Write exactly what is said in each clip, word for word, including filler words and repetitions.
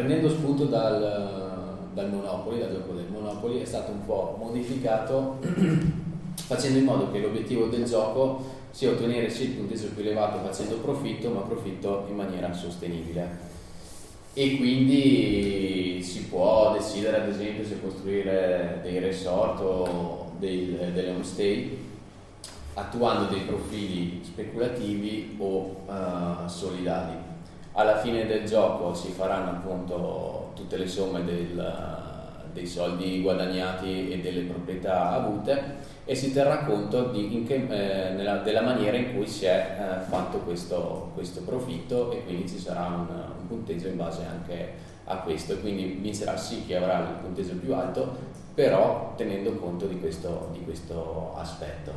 prendendo spunto dal, dal Monopoly, dal gioco del Monopoly, è stato un po' modificato facendo in modo che l'obiettivo del gioco sia ottenere sì il punteggio più elevato facendo profitto, ma profitto in maniera sostenibile. E quindi si può decidere ad esempio se costruire dei resort o dei, delle homestay attuando dei profili speculativi o uh, solidali. Alla fine del gioco si faranno appunto tutte le somme del, dei soldi guadagnati e delle proprietà avute e si terrà conto di, in che, eh, nella, della maniera in cui si è eh, fatto questo, questo profitto, e quindi ci sarà un, un punteggio in base anche a questo, e quindi vincerà sì chi avrà il punteggio più alto, però tenendo conto di questo, di questo aspetto.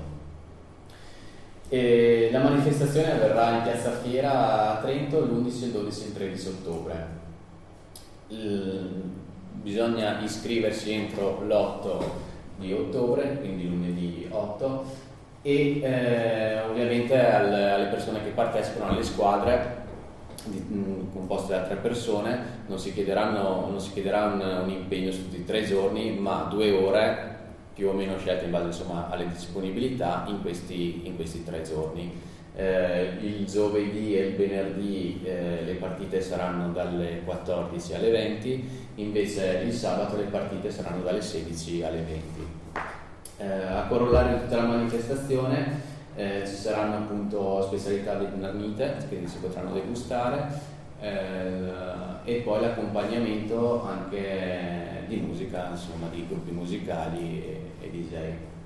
E la manifestazione avverrà in Piazza Fiera a Trento l'undici, il dodici e il tredici ottobre. Il, bisogna iscriversi entro l'otto di ottobre, quindi lunedì otto, e eh, ovviamente al, alle persone che partecipano alle squadre di, mh, composte da tre persone non si chiederanno non si chiederà un, un impegno su tutti i tre giorni, ma due ore più o meno scelte in base insomma alle disponibilità in questi, in questi tre giorni. Eh, il giovedì e il venerdì eh, le partite saranno dalle quattordici alle venti, invece il sabato le partite saranno dalle sedici alle venti. Eh, a corollario di tutta la manifestazione eh, ci saranno appunto specialità vietnamite che si potranno degustare eh, e poi l'accompagnamento anche di musica, insomma di gruppi musicali e, e D J.